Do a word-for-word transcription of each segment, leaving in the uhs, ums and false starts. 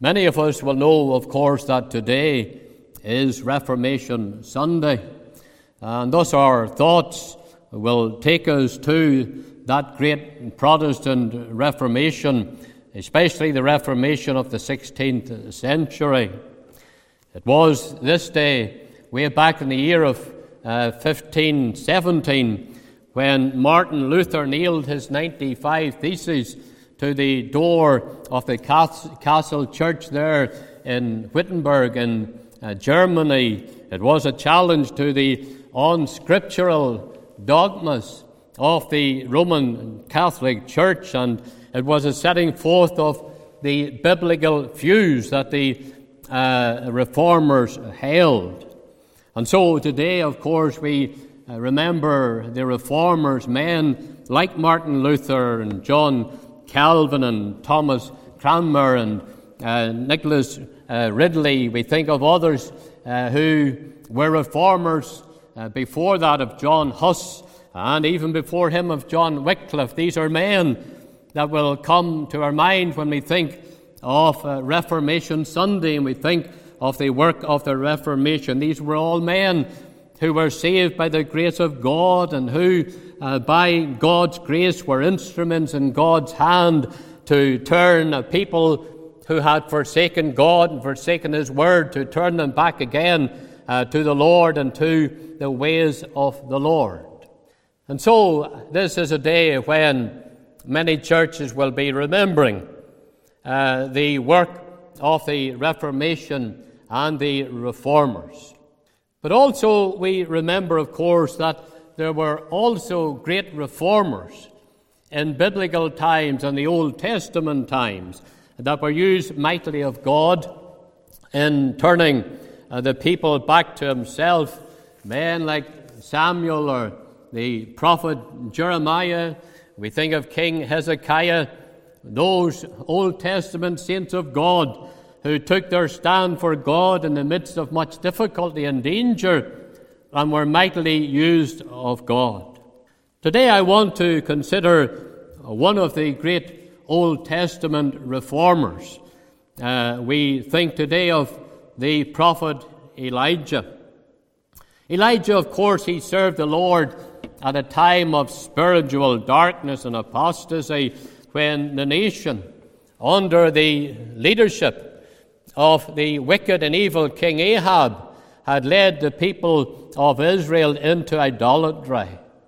Many of us will know, of course, that today is Reformation Sunday, and thus our thoughts will take us to that great Protestant Reformation, especially the Reformation of the sixteenth century. It was this day, way back in the year of uh, fifteen seventeen, when Martin Luther nailed his ninety-five Theses to the door of the castle church there in Wittenberg in uh, Germany. It was a challenge to the unscriptural dogmas of the Roman Catholic Church, and it was a setting forth of the biblical views that the uh, Reformers held. And so today, of course, we uh, remember the Reformers, men like Martin Luther and John Calvin and Thomas Cranmer and uh, Nicholas uh, Ridley. We think of others uh, who were Reformers uh, before that of John Huss, and even before him of John Wycliffe. These are men that will come to our mind when we think of uh, Reformation Sunday and we think of the work of the Reformation. These were all men who were saved by the grace of God and who, uh, by God's grace, were instruments in God's hand to turn a people who had forsaken God and forsaken His Word, to turn them back again uh, to the Lord and to the ways of the Lord. And so this is a day when many churches will be remembering uh, the work of the Reformation and the Reformers. But also we remember, of course, that there were also great reformers in biblical times and the Old Testament times that were used mightily of God in turning uh, the people back to Himself. Men like Samuel or the prophet Jeremiah. We think of King Hezekiah, those Old Testament saints of God who took their stand for God in the midst of much difficulty and danger and were mightily used of God. Today I want to consider one of the great Old Testament reformers. Uh, we think today of the prophet Elijah. Elijah, of course, he served the Lord at a time of spiritual darkness and apostasy when the nation, under the leadership of the wicked and evil King Ahab, had led the people of Israel into idolatry.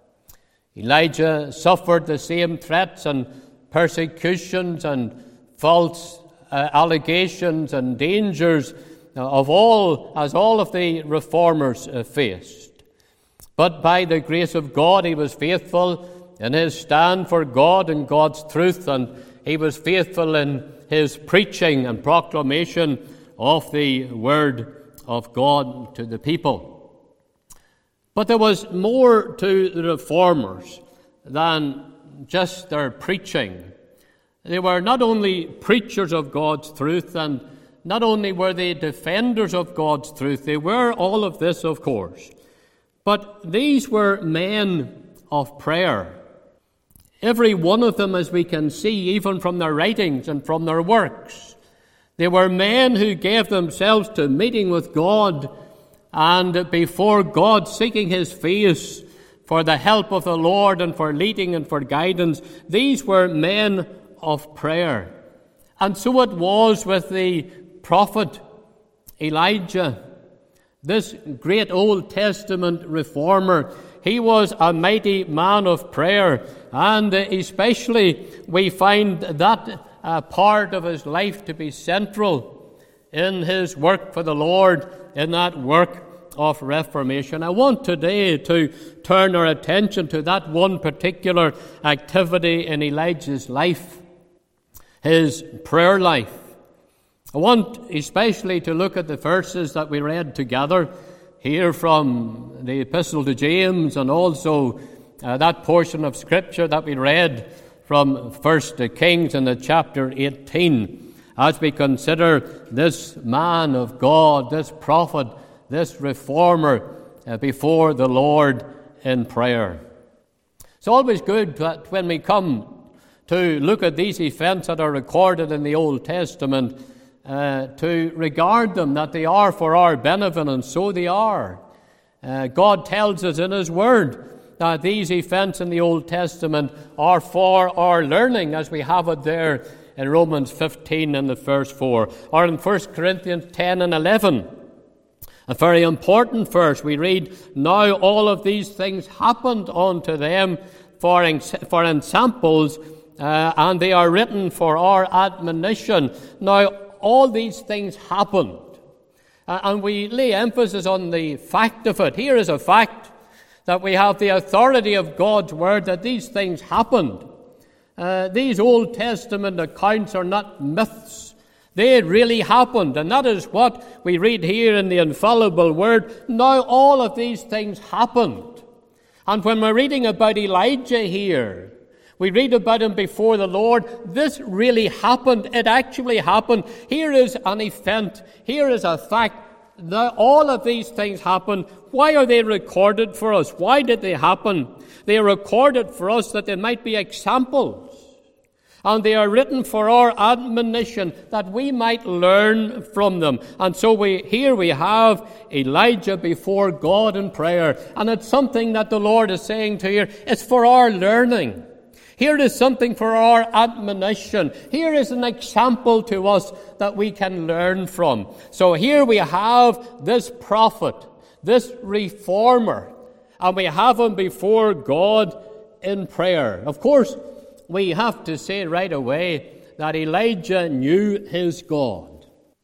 Elijah suffered the same threats and persecutions and false uh, allegations and dangers of all as all of the reformers uh, faced. But by the grace of God, he was faithful in his stand for God and God's truth, and he was faithful in his preaching and proclamation of the Word of God to the people. But there was more to the reformers than just their preaching. They were not only preachers of God's truth, and not only were they defenders of God's truth, they were all of this, of course. But these were men of prayer. Every one of them, as we can see, even from their writings and from their works. They were men who gave themselves to meeting with God and before God, seeking His face for the help of the Lord and for leading and for guidance. These were men of prayer. And so it was with the prophet Elijah, this great Old Testament reformer. He was a mighty man of prayer, and especially we find that uh, part of his life to be central in his work for the Lord, in that work of reformation. I want today to turn our attention to that one particular activity in Elijah's life, his prayer life. I want especially to look at the verses that we read together here from the Epistle to James, and also uh, that portion of Scripture that we read from First Kings in the chapter eighteen, as we consider this man of God, this prophet, this reformer uh, before the Lord in prayer. It's always good that when we come to look at these events that are recorded in the Old Testament, uh, to regard them, that they are for our benefit, and so they are. Uh, God tells us in His Word that these events in the Old Testament are for our learning, as we have it there in Romans fifteen in the verse four, or in First Corinthians ten and eleven. A very important verse. We read, "Now all of these things happened unto them for, for ensamples, uh, and they are written for our admonition." Now, all these things happened. Uh, and we lay emphasis on the fact of it. Here is a fact, that we have the authority of God's Word, that these things happened. Uh, these Old Testament accounts are not myths. They really happened, and that is what we read here in the infallible Word. Now all of these things happened. And when we're reading about Elijah here, we read about him before the Lord. This really happened. It actually happened. Here is an event. Here is a fact. Now, all of these things happened. Why are they recorded for us? Why did they happen? They are recorded for us that they might be examples. And they are written for our admonition, that we might learn from them. And so we here we have Elijah before God in prayer. And it's something that the Lord is saying to you. It's for our learning. Here is something for our admonition. Here is an example to us that we can learn from. So here we have this prophet, this reformer, and we have him before God in prayer. Of course, we have to say right away that Elijah knew his God.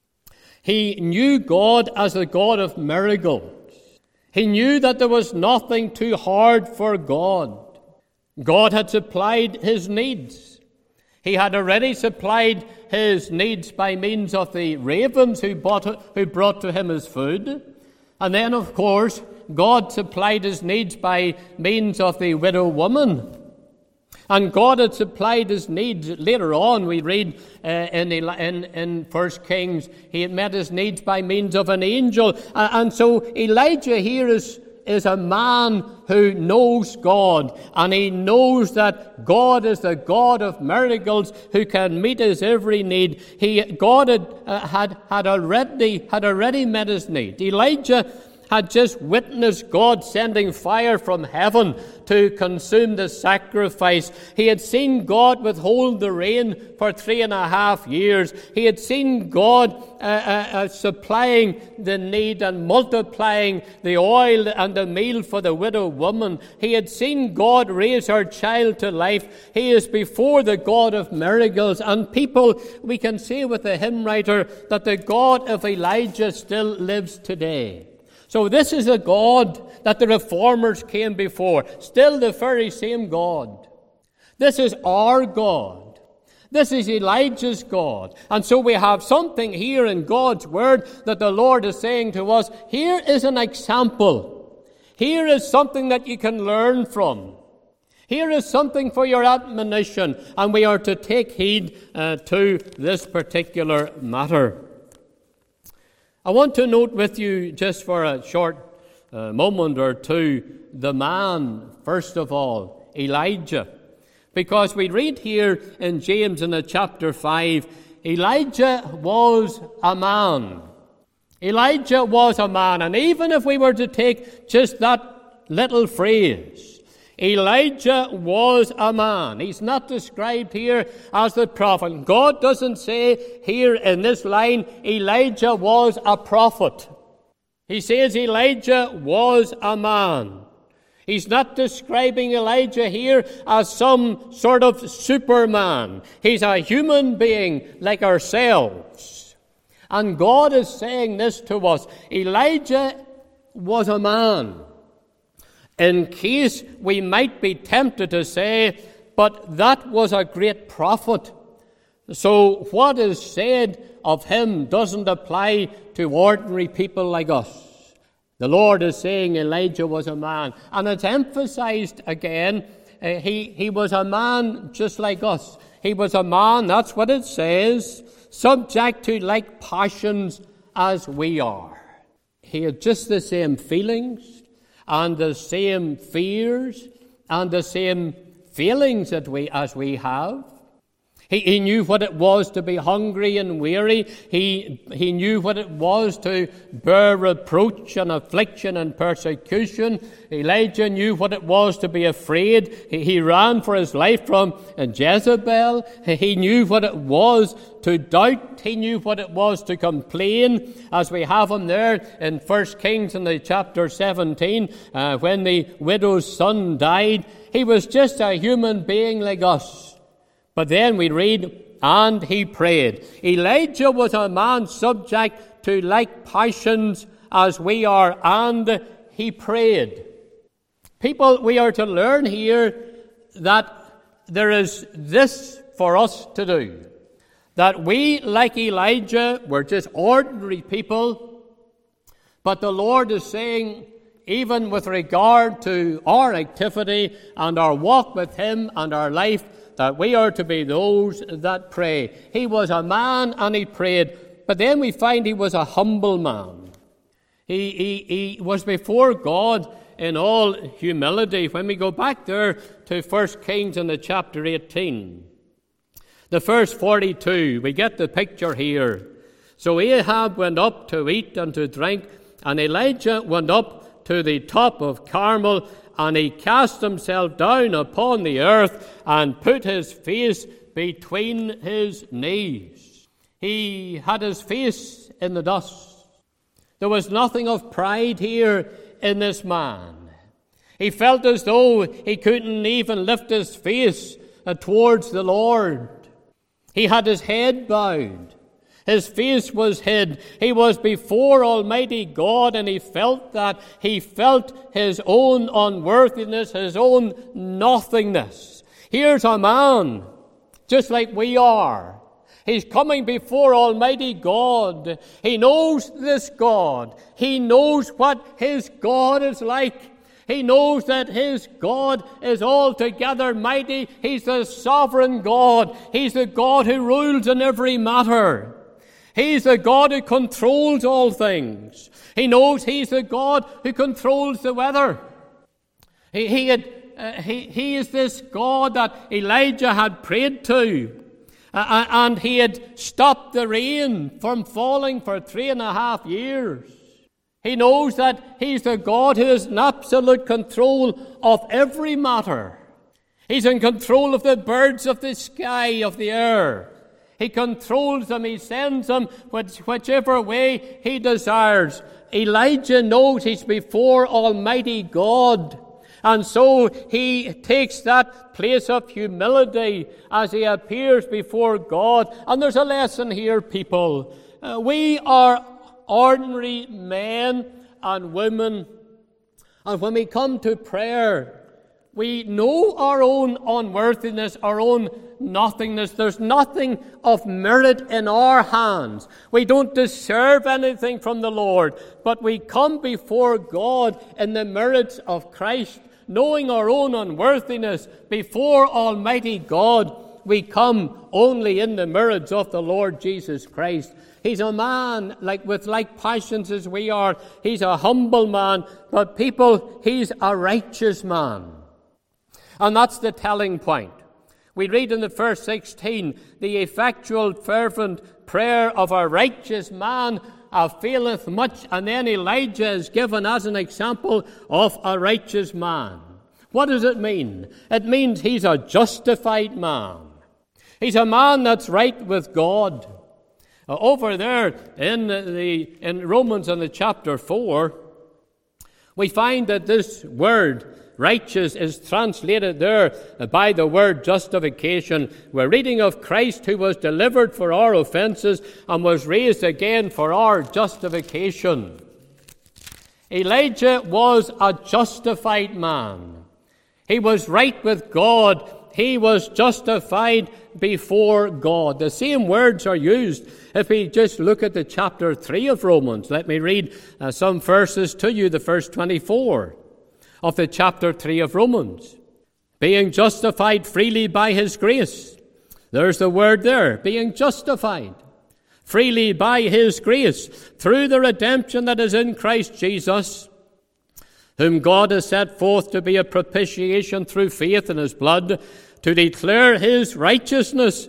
He knew God as the God of miracles. He knew that there was nothing too hard for God. God had supplied his needs. He had already supplied his needs by means of the ravens who, bought, who brought to him his food. And then, of course, God supplied his needs by means of the widow woman. And God had supplied his needs. Later on, we read uh, in, in, in First Kings, he had met his needs by means of an angel. Uh, and so Elijah here is is a man who knows God, and he knows that God is the God of miracles who can meet his every need. He, God had, uh, had, had, already, had already met his need. Elijah had just witnessed God sending fire from heaven to consume the sacrifice. He had seen God withhold the rain for three and a half years. He had seen God uh, uh, uh, supplying the need and multiplying the oil and the meal for the widow woman. He had seen God raise her child to life. He is before the God of miracles. And people, we can say with the hymn writer that the God of Elijah still lives today. So this is a God that the reformers came before. Still the very same God. This is our God. This is Elijah's God. And so we have something here in God's Word that the Lord is saying to us. Here is an example. Here is something that you can learn from. Here is something for your admonition. And we are to take heed uh, to this particular matter. I want to note with you just for a short uh, moment or two the man, first of all, Elijah. Because we read here in James in the chapter five, Elijah was a man. Elijah was a man. And even if we were to take just that little phrase, Elijah was a man. He's not described here as the prophet. God doesn't say here in this line, Elijah was a prophet. He says Elijah was a man. He's not describing Elijah here as some sort of superman. He's a human being like ourselves. And God is saying this to us. Elijah was a man. In case we might be tempted to say, but that was a great prophet. So what is said of him doesn't apply to ordinary people like us. The Lord is saying Elijah was a man. And it's emphasized again, uh, he, he was a man just like us. He was a man, that's what it says, subject to like passions as we are. He had just the same feelings, and the same fears, and the same feelings that we as we have. He, he knew what it was to be hungry and weary. He, he knew what it was to bear reproach and affliction and persecution. Elijah knew what it was to be afraid. He, he ran for his life from Jezebel. He knew what it was to doubt. He knew what it was to complain, as we have him there in First Kings in the chapter seventeen, uh, when the widow's son died. He was just a human being like us. But then we read, and he prayed. Elijah was a man subject to like passions as we are, and he prayed. People, we are to learn here that there is this for us to do. That we, like Elijah, were just ordinary people, but the Lord is saying, even with regard to our activity and our walk with him and our life, that we are to be those that pray. He was a man and he prayed, but then we find he was a humble man. He, he, he was before God in all humility. When we go back there to First Kings in the chapter eighteen, the verse forty-two, we get the picture here. So Ahab went up to eat and to drink, and Elijah went up to the top of Carmel, and he cast himself down upon the earth and put his face between his knees. He had his face in the dust. There was nothing of pride here in this man. He felt as though he couldn't even lift his face towards the Lord. He had his head bowed. His face was hid. He was before Almighty God, and he felt that. He felt his own unworthiness, his own nothingness. Here's a man, just like we are. He's coming before Almighty God. He knows this God. He knows what his God is like. He knows that his God is altogether mighty. He's the sovereign God. He's the God who rules in every matter. He's the God who controls all things. He knows he's the God who controls the weather. He, he, had, uh, he, he is this God that Elijah had prayed to. Uh, and he had stopped the rain from falling for three and a half years. He knows that he's the God who is in absolute control of every matter. He's in control of the birds of the sky, of the air. He controls them. He sends them which, whichever way he desires. Elijah knows he's before Almighty God. And so he takes that place of humility as he appears before God. And there's a lesson here, people. Uh, we are ordinary men and women. And when we come to prayer, we know our own unworthiness, our own nothingness. There's nothing of merit in our hands. We don't deserve anything from the Lord, but we come before God in the merits of Christ, knowing our own unworthiness before Almighty God. We come only in the merits of the Lord Jesus Christ. He's a man like with like passions as we are. He's a humble man, but people, he's a righteous man. And that's the telling point. We read in the verse sixteen, the effectual fervent prayer of a righteous man availeth much. And then Elijah is given as an example of a righteous man. What does it mean? It means he's a justified man. He's a man that's right with God. Uh, over there in the in Romans in the chapter four, we find that this word righteous is translated there by the word justification. We're reading of Christ who was delivered for our offenses and was raised again for our justification. Elijah was a justified man. He was right with God. He was justified before God. The same words are used if we just look at the chapter three of Romans. Let me read uh, some verses to you, the verse twenty-four of the chapter three of Romans. Being justified freely by his grace. There's the word there, being justified freely by his grace through the redemption that is in Christ Jesus, whom God has set forth to be a propitiation through faith in his blood, to declare his righteousness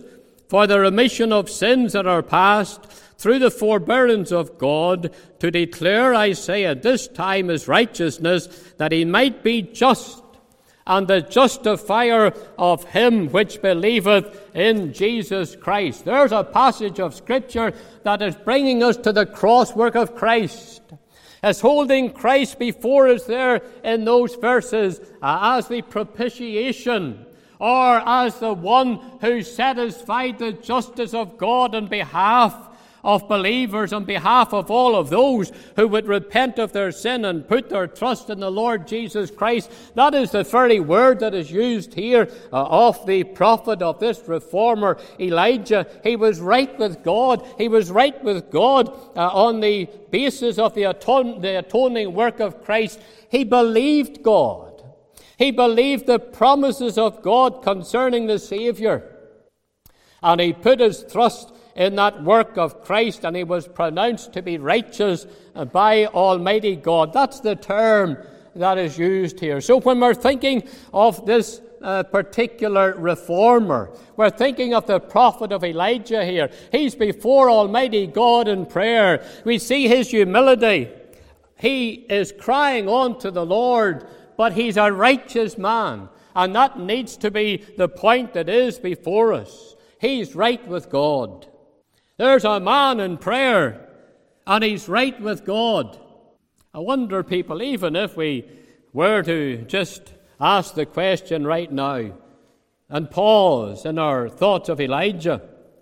for the remission of sins that are past, through the forbearance of God, to declare, I say, at this time his righteousness, that he might be just, and the justifier of him which believeth in Jesus Christ. There's a passage of Scripture that is bringing us to the cross work of Christ. As holding Christ before us there in those verses uh, as the propitiation, or as the one who satisfied the justice of God on behalf of believers, on behalf of all of those who would repent of their sin and put their trust in the Lord Jesus Christ. That is the very word that is used here uh, of the prophet, of this reformer, Elijah. He was right with God. He was right with God uh, on the basis of the, aton- the atoning work of Christ. He believed God. He believed the promises of God concerning the Savior. And he put his trust in that work of Christ, and he was pronounced to be righteous by Almighty God. That's the term that is used here. So when we're thinking of this uh, particular reformer, we're thinking of the prophet of Elijah here. He's before Almighty God in prayer. We see his humility. He is crying on to the Lord, but he's a righteous man, and that needs to be the point that is before us. He's right with God. There's a man in prayer, and he's right with God. I wonder, people, even if we were to just ask the question right now and pause in our thoughts of Elijah,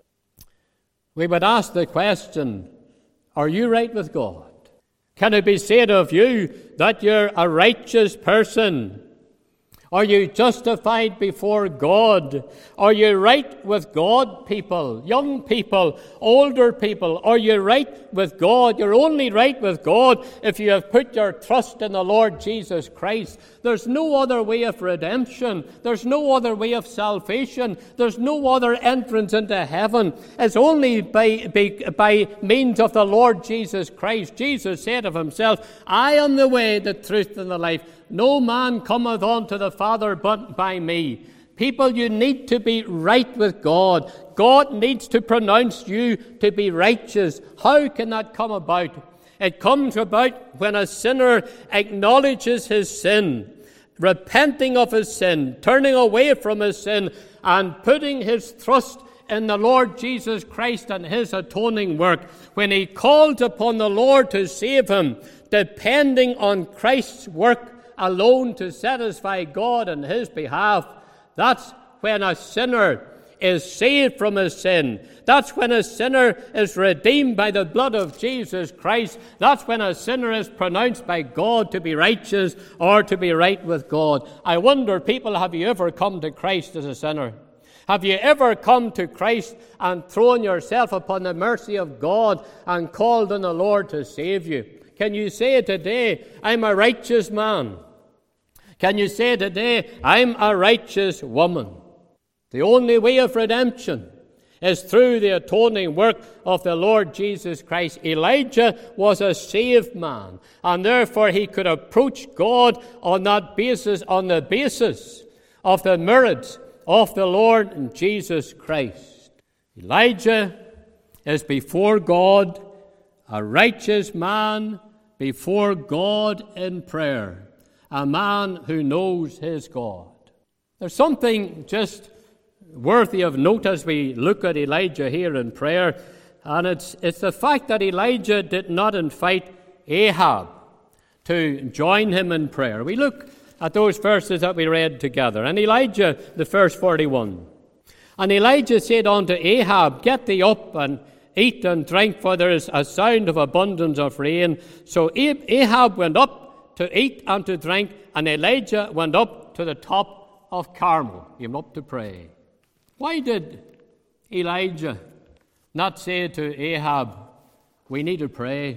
we would ask the question, are you right with God? Can it be said of you that you're a righteous person? Are you justified before God? Are you right with God, people? Young people, older people, are you right with God? You're only right with God if you have put your trust in the Lord Jesus Christ. There's no other way of redemption. There's no other way of salvation. There's no other entrance into heaven. It's only by, by, by means of the Lord Jesus Christ. Jesus said of himself, I am the way, the truth, and the life. No man cometh unto the Father but by me. People, you need to be right with God. God needs to pronounce you to be righteous. How can that come about? It comes about when a sinner acknowledges his sin, repenting of his sin, turning away from his sin, and putting his trust in the Lord Jesus Christ and his atoning work. When he calls upon the Lord to save him, depending on Christ's work alone to satisfy God on his behalf, that's when a sinner is saved from his sin. That's when a sinner is redeemed by the blood of Jesus Christ. That's when a sinner is pronounced by God to be righteous or to be right with God. I wonder, people, have you ever come to Christ as a sinner? Have you ever come to Christ and thrown yourself upon the mercy of God and called on the Lord to save you? Can you say today, I'm a righteous man? Can you say today, I'm a righteous woman? The only way of redemption is through the atoning work of the Lord Jesus Christ. Elijah was a saved man, and therefore he could approach God on that basis, on the basis of the merits of the Lord Jesus Christ. Elijah is before God, a righteous man before God in prayer, a man who knows his God. There's something just worthy of note as we look at Elijah here in prayer, and it's, it's the fact that Elijah did not invite Ahab to join him in prayer. We look at those verses that we read together. And Elijah, the verse forty-one. And Elijah said unto Ahab, Get thee up and eat and drink, for there is a sound of abundance of rain. So Ahab went up to eat and to drink, and Elijah went up to the top of Carmel. He went up to pray. Why did Elijah not say to Ahab, we need to pray?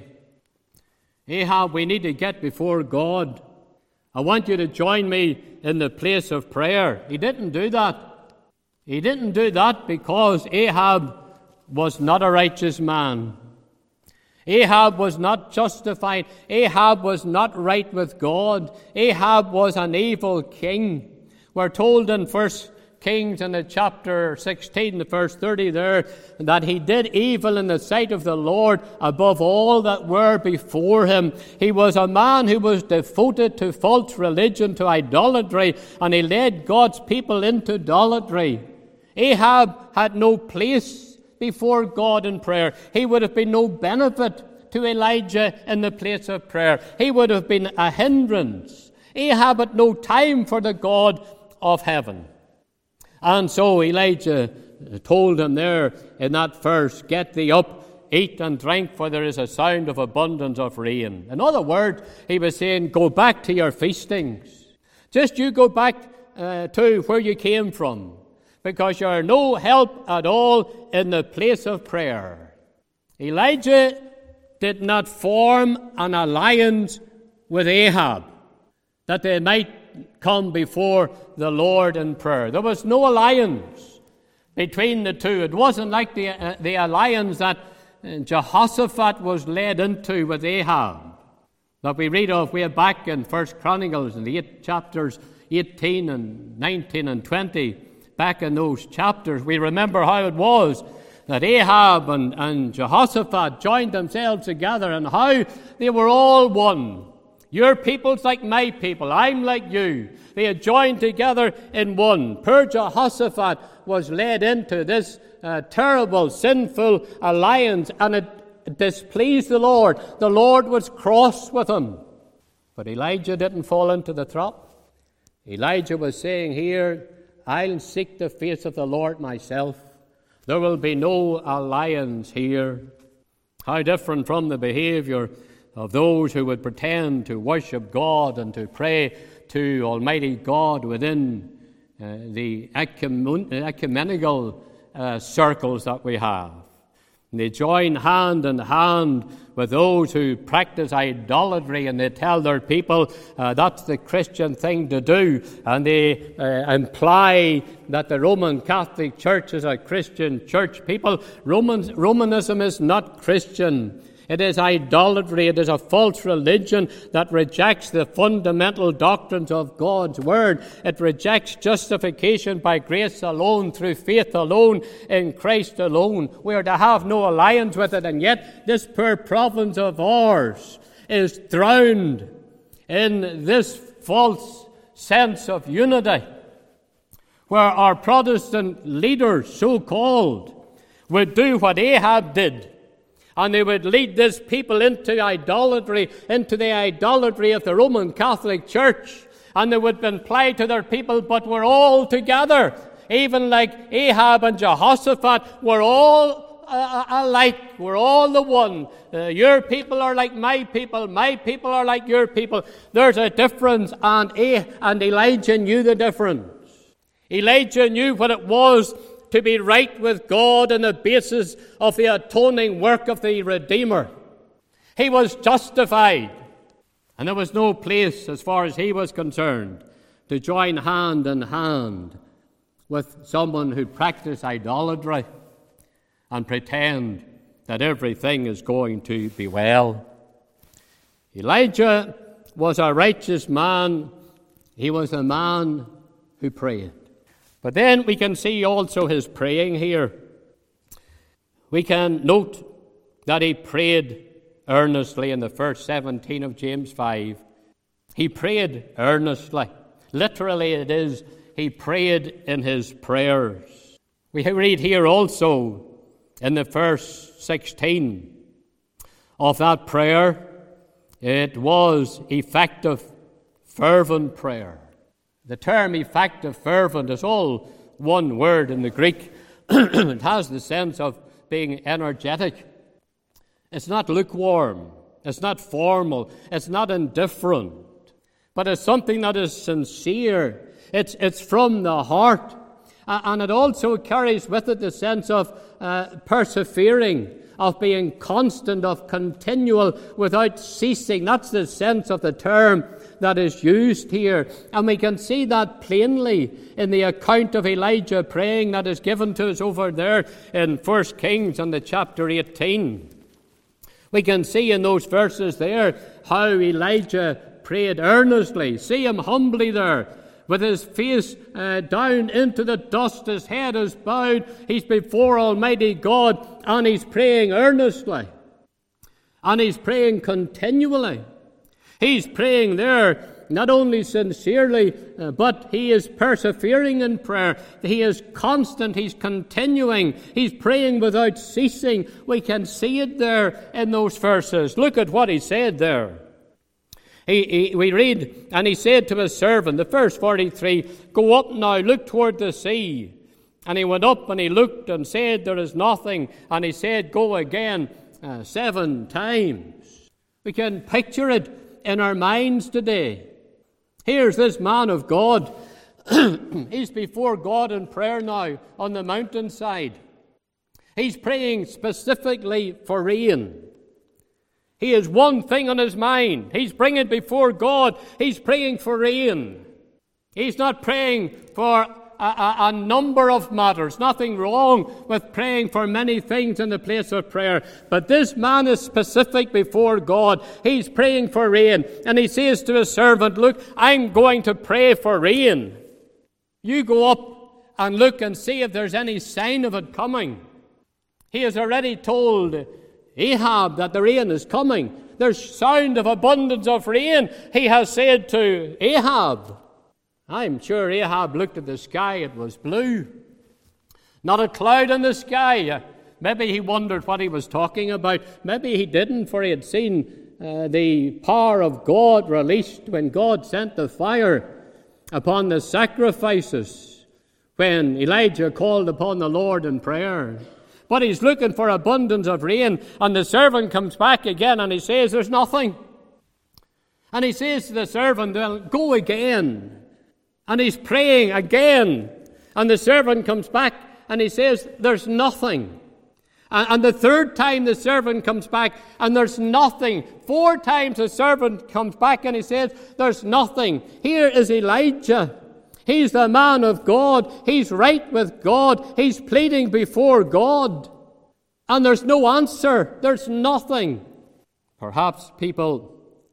Ahab, we need to get before God. I want you to join me in the place of prayer. He didn't do that. He didn't do that because Ahab was not a righteous man. Ahab was not justified. Ahab was not right with God. Ahab was an evil king. We're told in First Kings in the chapter sixteen, the verse thirty there, that he did evil in the sight of the Lord above all that were before him. He was a man who was devoted to false religion, to idolatry, and he led God's people into idolatry. Ahab had no place before God in prayer. He would have been no benefit to Elijah in the place of prayer. He would have been a hindrance. Ahab had no time for the God of heaven. And so Elijah told him there in that verse, "Get thee up, eat and drink, for there is a sound of abundance of rain." In other words, he was saying, go back to your feastings. Just you go back uh, to where you came from, because you are no help at all in the place of prayer. Elijah did not form an alliance with Ahab that they might come before the Lord in prayer. There was no alliance between the two. It wasn't like the, uh, the alliance that Jehoshaphat was led into with Ahab, that we read of way back in First Chronicles in the eight chapters eighteen and nineteen and twenty. Back in those chapters, we remember how it was that Ahab and, and Jehoshaphat joined themselves together, and how they were all one. Your people's like my people, I'm like you. They had joined together in one. Poor Jehoshaphat was led into this uh, terrible, sinful alliance, and it displeased the Lord. The Lord was cross with him. But Elijah didn't fall into the trap. Elijah was saying here, I'll seek the face of the Lord myself. There will be no alliance here. How different from the behavior of those who would pretend to worship God and to pray to Almighty God within uh, the ecumen- ecumenical uh, circles that we have. And they join hand in hand with those who practice idolatry, and they tell their people uh, that's the Christian thing to do, and they uh, imply that the Roman Catholic Church is a Christian church. People, Romans, Romanism is not Christian. It is idolatry. It is a false religion that rejects the fundamental doctrines of God's Word. It rejects justification by grace alone, through faith alone, in Christ alone. We are to have no alliance with it, and yet this poor province of ours is drowned in this false sense of unity, where our Protestant leaders, so-called, would do what Ahab did. And they would lead this people into idolatry, into the idolatry of the Roman Catholic Church. And they would imply to their people, but we're all together. Even like Ahab and Jehoshaphat, we're all uh, alike. We're all the one. Uh, your people are like my people. My people are like your people. There's a difference, and, ah- and Elijah knew the difference. Elijah knew what it was to be right with God on the basis of the atoning work of the Redeemer. He was justified, and there was no place, as far as he was concerned, to join hand in hand with someone who practiced idolatry and pretend that everything is going to be well. Elijah was a righteous man. He was a man who prayed. But then we can see also his praying here. We can note that he prayed earnestly in the verse seventeen of James five. He prayed earnestly. Literally it is, he prayed in his prayers. We read here also in the verse sixteen of that prayer, it was effective, fervent prayer. The term effective, fervent is all one word in the Greek. It has the sense of being energetic. It's not lukewarm. It's not formal. It's not indifferent. But it's something that is sincere. It's, it's from the heart. Uh, and it also carries with it the sense of uh, persevering, of being constant, of continual, without ceasing. That's the sense of the term that is used here. And we can see that plainly in the account of Elijah praying that is given to us over there in First Kings and the chapter eighteen. We can see in those verses there how Elijah prayed earnestly. See him humbly there, with his face uh, down into the dust, his head is bowed. He's before Almighty God, and he's praying earnestly. And he's praying continually. He's praying there not only sincerely, uh, but he is persevering in prayer. He is constant. He's continuing. He's praying without ceasing. We can see it there in those verses. Look at what he said there. He, he, we read, and he said to his servant, the verse forty-three, "Go up now, look toward the sea." And he went up and he looked and said, "There is nothing." And he said, "Go again uh, seven times." We can picture it in our minds today. Here's this man of God. He's before God in prayer now on the mountainside. He's praying specifically for rain. He has one thing on his mind. He's bringing before God. He's praying for rain. He's not praying for a, a, a number of matters. Nothing wrong with praying for many things in the place of prayer. But this man is specific before God. He's praying for rain. And he says to his servant, "Look, I'm going to pray for rain. You go up and look and see if there's any sign of it coming." He has already told Ahab that the rain is coming. There's sound of abundance of rain. He has said to Ahab. I'm sure Ahab looked at the sky. It was blue. Not a cloud in the sky. Maybe he wondered what he was talking about. Maybe he didn't, for he had seen uh, the power of God released when God sent the fire upon the sacrifices, when Elijah called upon the Lord in prayer. But he's looking for abundance of rain, and the servant comes back again and he says, "There's nothing." And he says to the servant, "Well, go again." And he's praying again, and the servant comes back and he says, "There's nothing." And, and the third time the servant comes back and there's nothing. Four times the servant comes back and he says, "There's nothing." Here is Elijah. He's the man of God. He's right with God. He's pleading before God. And there's no answer. There's nothing. Perhaps people,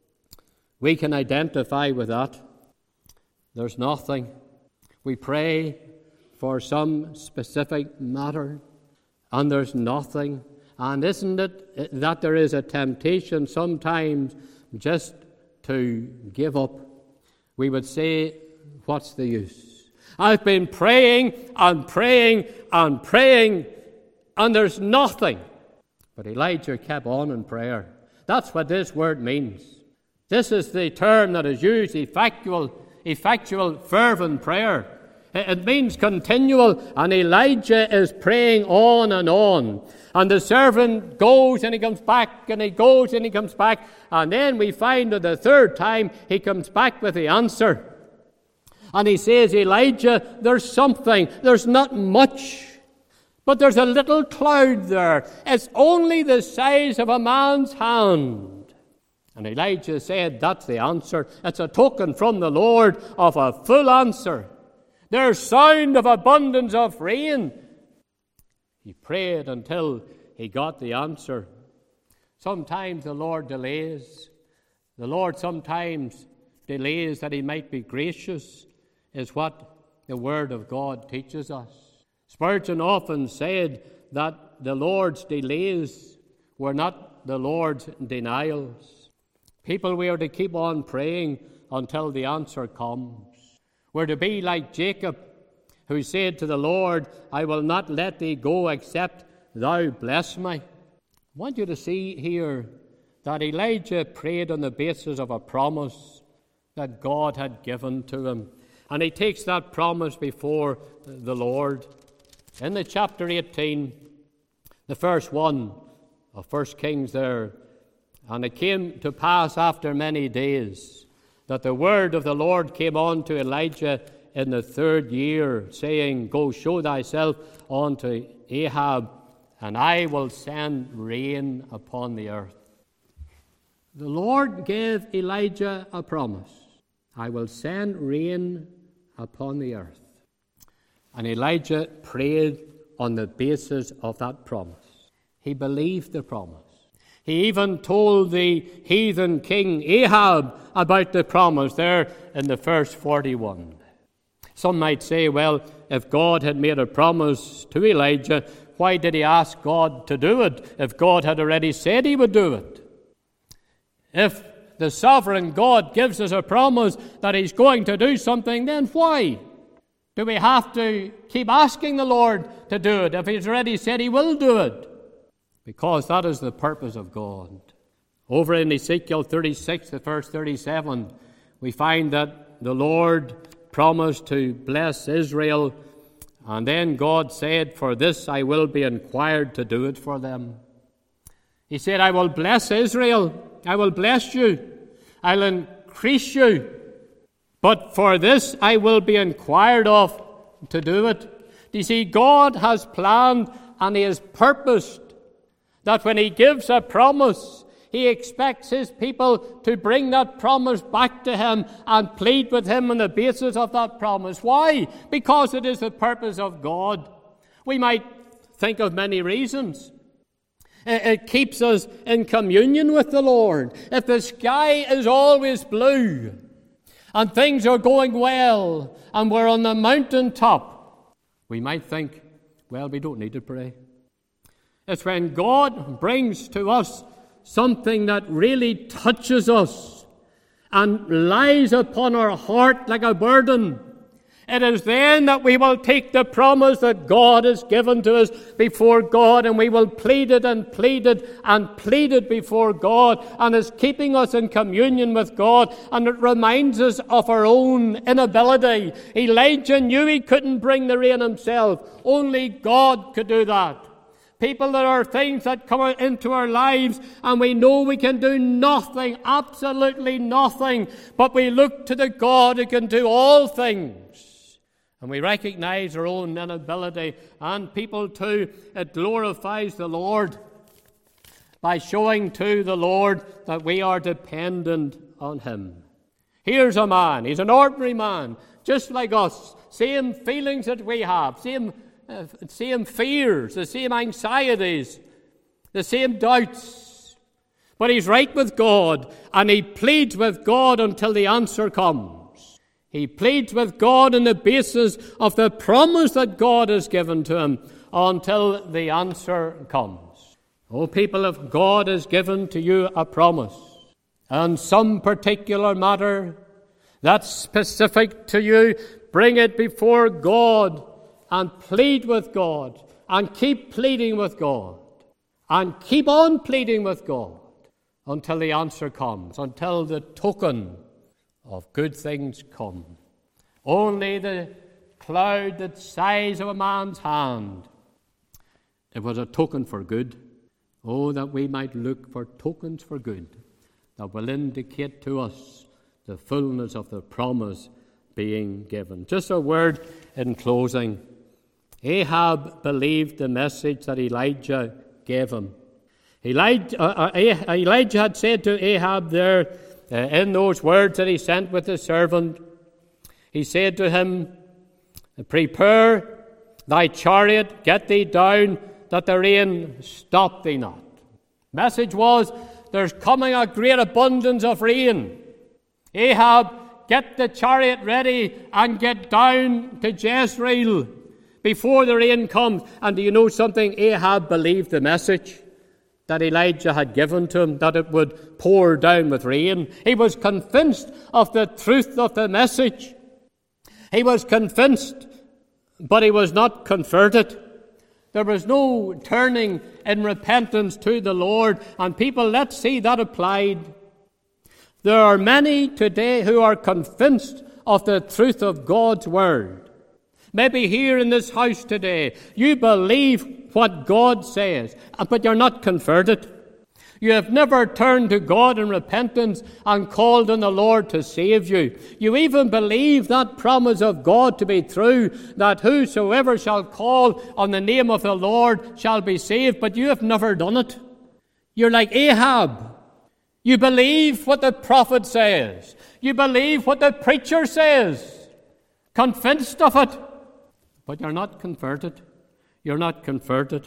we can identify with that. There's nothing. We pray for some specific matter, and there's nothing. And isn't it that there is a temptation sometimes just to give up? We would say, what's the use? I've been praying and praying and praying, and there's nothing. But Elijah kept on in prayer. That's what this word means. This is the term that is used, effectual, effectual, fervent prayer. It means continual, and Elijah is praying on and on. And the servant goes and he comes back, and he goes and he comes back, and then we find that the third time he comes back with the answer. And he says, "Elijah, there's something. There's not much, but there's a little cloud there. It's only the size of a man's hand." And Elijah said, "That's the answer. It's a token from the Lord of a full answer. There's sound of abundance of rain." He prayed until he got the answer. Sometimes the Lord delays. The Lord sometimes delays that he might be gracious, is what the Word of God teaches us. Spurgeon often said that the Lord's delays were not the Lord's denials. People, we are to keep on praying until the answer comes. We're to be like Jacob, who said to the Lord, "I will not let thee go except thou bless me." I want you to see here that Elijah prayed on the basis of a promise that God had given to him. And he takes that promise before the Lord. In the chapter eighteen, the first one of First Kings there, "And it came to pass after many days that the word of the Lord came on to Elijah in the third year, saying, Go show thyself unto Ahab, and I will send rain upon the earth." The Lord gave Elijah a promise. "I will send rain upon the earth." And Elijah prayed on the basis of that promise. He believed the promise. He even told the heathen king Ahab about the promise there in the verse forty-one. Some might say, well, if God had made a promise to Elijah, why did he ask God to do it if God had already said he would do it? If the sovereign God gives us a promise that he's going to do something, then why do we have to keep asking the Lord to do it if he's already said he will do it? Because that is the purpose of God. Over in Ezekiel thirty-six, the verse thirty-seven, we find that the Lord promised to bless Israel, and then God said, "For this I will be inquired to do it for them." He said, "I will bless Israel, I will bless you, I'll increase you, but for this I will be inquired of to do it." Do you see, God has planned and he has purposed that when he gives a promise, he expects his people to bring that promise back to him and plead with him on the basis of that promise. Why? Because it is the purpose of God. We might think of many reasons. It keeps us in communion with the Lord. If the sky is always blue and things are going well and we're on the mountaintop, we might think, well, we don't need to pray. It's when God brings to us something that really touches us and lies upon our heart like a burden, it is then that we will take the promise that God has given to us before God, and we will plead it and plead it and plead it before God, and it's keeping us in communion with God, and it reminds us of our own inability. Elijah knew he couldn't bring the rain himself. Only God could do that. People, there are things that come into our lives and we know we can do nothing, absolutely nothing, but we look to the God who can do all things. And we recognize our own inability. And people too, it glorifies the Lord by showing to the Lord that we are dependent on him. Here's a man, he's an ordinary man, just like us, same feelings that we have, same Uh, same fears, the same anxieties, the same doubts. But he's right with God, and he pleads with God until the answer comes. He pleads with God on the basis of the promise that God has given to him until the answer comes. Oh, people, if God has given to you a promise on some particular matter that's specific to you, bring it before God and plead with God, and keep pleading with God, and keep on pleading with God until the answer comes, until the token of good things come. Only the cloud the size of a man's hand, it was a token for good. Oh, that we might look for tokens for good that will indicate to us the fullness of the promise being given. Just a word in closing. Ahab believed the message that Elijah gave him. Elijah, uh, uh, Elijah had said to Ahab there, uh, in those words that he sent with his servant, he said to him, "Prepare thy chariot, get thee down, that the rain stop thee not." Message was, there's coming a great abundance of rain. Ahab, get the chariot ready and get down to Jezreel before the rain comes. And do you know something? Ahab believed the message that Elijah had given to him, that it would pour down with rain. He was convinced of the truth of the message. He was convinced, but he was not converted. There was no turning in repentance to the Lord. And people, let's see that applied. There are many today who are convinced of the truth of God's word. Maybe here in this house today, you believe what God says, but you're not converted. You have never turned to God in repentance and called on the Lord to save you. You even believe that promise of God to be true, that whosoever shall call on the name of the Lord shall be saved, but you have never done it. You're like Ahab. You believe what the prophet says. You believe what the preacher says. Convinced of it. But you're not converted. You're not converted.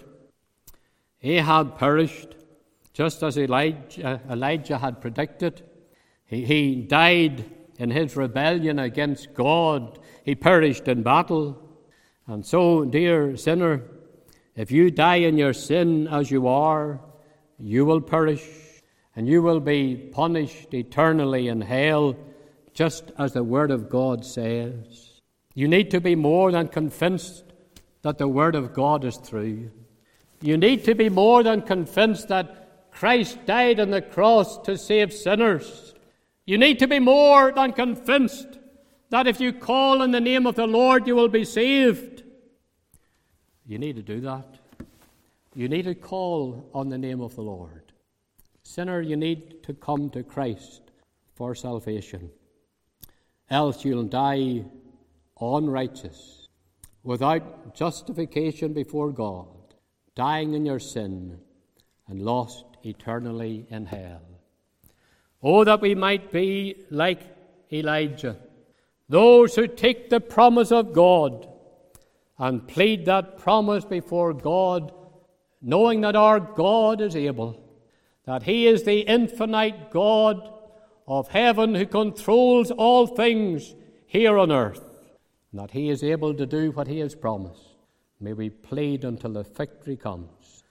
Ahab perished, just as Elijah, Elijah had predicted. He, he died in his rebellion against God, he perished in battle. And so, dear sinner, if you die in your sin as you are, you will perish, and you will be punished eternally in hell, just as the Word of God says. You need to be more than convinced that the Word of God is true. You need to be more than convinced that Christ died on the cross to save sinners. You need to be more than convinced that if you call on the name of the Lord, you will be saved. You need to do that. You need to call on the name of the Lord. Sinner, you need to come to Christ for salvation. Else you'll die unrighteous, without justification before God, dying in your sin and lost eternally in hell. Oh, that we might be like Elijah, those who take the promise of God and plead that promise before God, knowing that our God is able, that he is the infinite God of heaven who controls all things here on earth, and that he is able to do what he has promised. May we plead until the victory comes.